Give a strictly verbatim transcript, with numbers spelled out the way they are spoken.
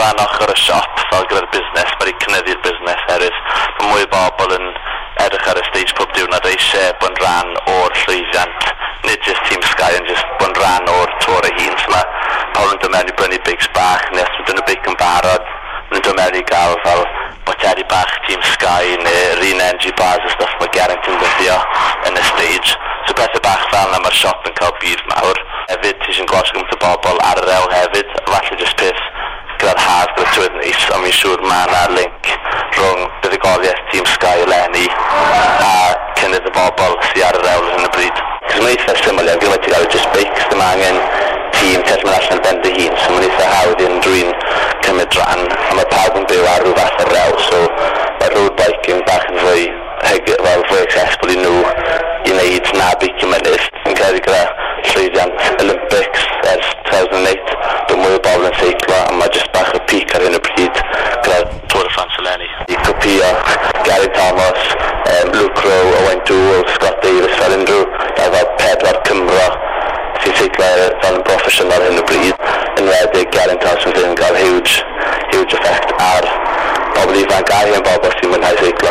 ran ochr y siop fel gyda'r busnes, mae'n cynyddu'r busnes erys. Mae mwy bobl yn edrych ar y stage pob diwrnod eisiau bod yn rhan o'r llwyddiant, nid jyst Team Sky yn jyst bod yn rhan o'r tŵr ei hun. So mae pobl yn dod mewn i brynu bigs bach, neu os ydyn nhw big yn barod, maen dod mewn i gael fel boteri bach Team Sky neu'r un N G bars y stuff mae Gerrington dyddio yn y stage. So pethau bach fel yna mae'r siop yn cael byd mawr. Hefyd, ti eisiau'n gosod gymaint o bobl ar yr ewl hefyd, falle jyst peth gyda'r haf, gyda'r tywydd neis, ond mi'n siŵr mae yna link rhwng buddugoliaeth Team Sky eleni a cynnydd y bobl sydd ar yr ewl yn y bryd. Cos mae'n eitha syml iawn, gyda ti gael just beics, ddim angen tîm test mae'n allan ben dy hun, so mae'n eitha hawdd i'n rwy'n cymryd rhan, a mae pawb yn byw ar rhyw fath ar rewl, so mae road biking bach yn fwy, fel fwy accessible i nhw i wneud na beicio mynydd. Yn cael ei gyda llwyddiant Olympics ers two thousand eight, dwi'n mwy o bobl yn seiclo, a mae jyst bach o peak ar hyn o bryd gyda Tour de France eleni. I copio Gary Thomas, um, Luke Rowe, Owain Doull, Scott Davis fel unrhyw, efo pedwar Cymro sy'n seiclo fel yn broffesiynol hyn o bryd. Yn wedig Geraint Thomas